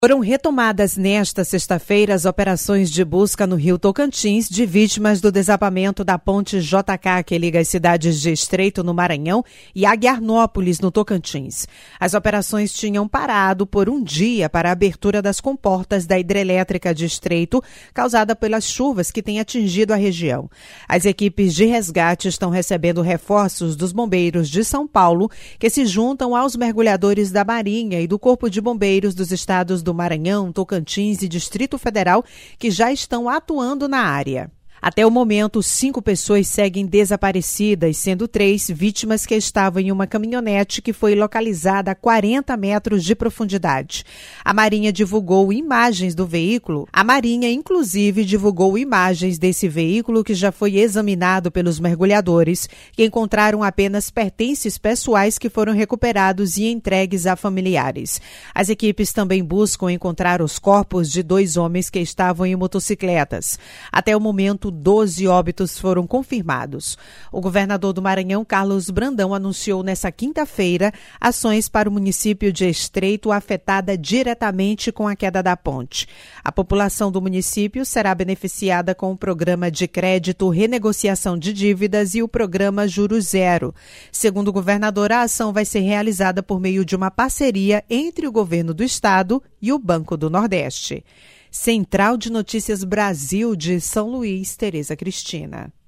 Foram retomadas nesta sexta-feira as operações de busca no Rio Tocantins de vítimas do desabamento da ponte JK, que liga as cidades de Estreito, no Maranhão, e Aguiarnópolis, no Tocantins. As operações tinham parado por um dia para a abertura das comportas da hidrelétrica de Estreito, causada pelas chuvas que têm atingido a região. As equipes de resgate estão recebendo reforços dos bombeiros de São Paulo, que se juntam aos mergulhadores da Marinha e do Corpo de Bombeiros dos estados do Maranhão, Tocantins e Distrito Federal, que já estão atuando na área. Até o momento, 5 pessoas seguem desaparecidas, sendo 3 vítimas que estavam em uma caminhonete que foi localizada a 40 metros de profundidade. A Marinha divulgou imagens do veículo. A Marinha, inclusive, divulgou imagens desse veículo que já foi examinado pelos mergulhadores, que encontraram apenas pertences pessoais que foram recuperados e entregues a familiares. As equipes também buscam encontrar os corpos de 2 homens que estavam em motocicletas. Até o momento, 12 óbitos foram confirmados. O governador do Maranhão, Carlos Brandão, anunciou nesta quinta-feira ações para o município de Estreito afetada diretamente com a queda da ponte. A população do município será beneficiada com o programa de crédito renegociação de dívidas e o programa Juros Zero. Segundo o governador, a ação vai ser realizada por meio de uma parceria entre o governo do estado e o Banco do Nordeste. Central de Notícias Brasil de São Luís, Tereza Cristina.